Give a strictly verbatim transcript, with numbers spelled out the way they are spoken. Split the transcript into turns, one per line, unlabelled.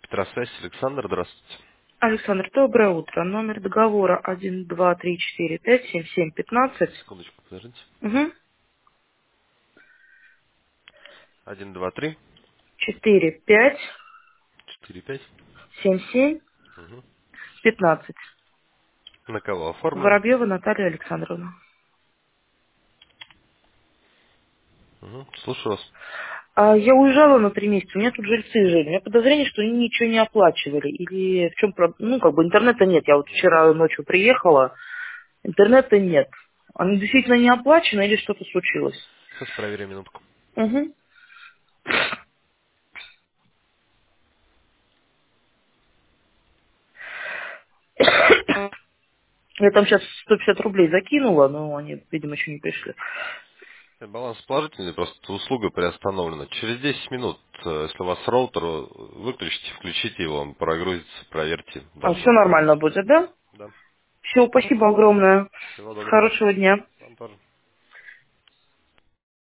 Петросвязь, Александр, здравствуйте.
Александр, доброе утро. Номер договора один, два, три, четыре, пять, семь, семь, пятнадцать.
Секундочку, подождите.
Угу.
Один, два, три,
четыре, пять,
четыре, пять.
семь, семь,
Угу.
пятнадцать.
На кого оформлен?
Воробьева Наталья Александровна.
Угу. Слушаю вас.
А я уезжала на три месяца, у меня тут жильцы жили. У меня подозрение, что они ничего не оплачивали. Или в чем проблема? Ну, как бы интернета нет. Я вот вчера ночью приехала, интернета нет. Они действительно не оплачены или что-то случилось?
Сейчас проверим минутку.
Угу. Я там сейчас сто пятьдесят рублей закинула, но они, видимо, еще не пришли.
Э, Баланс положительный, просто услуга приостановлена. Через десять минут, э, если у вас роутер, э, выключите, включите его, он прогрузится, проверьте
А все
данные.
нормально будет, да?
Да.
Все, спасибо огромное.
Всего доброго.
Хорошего дня.
Вам тоже.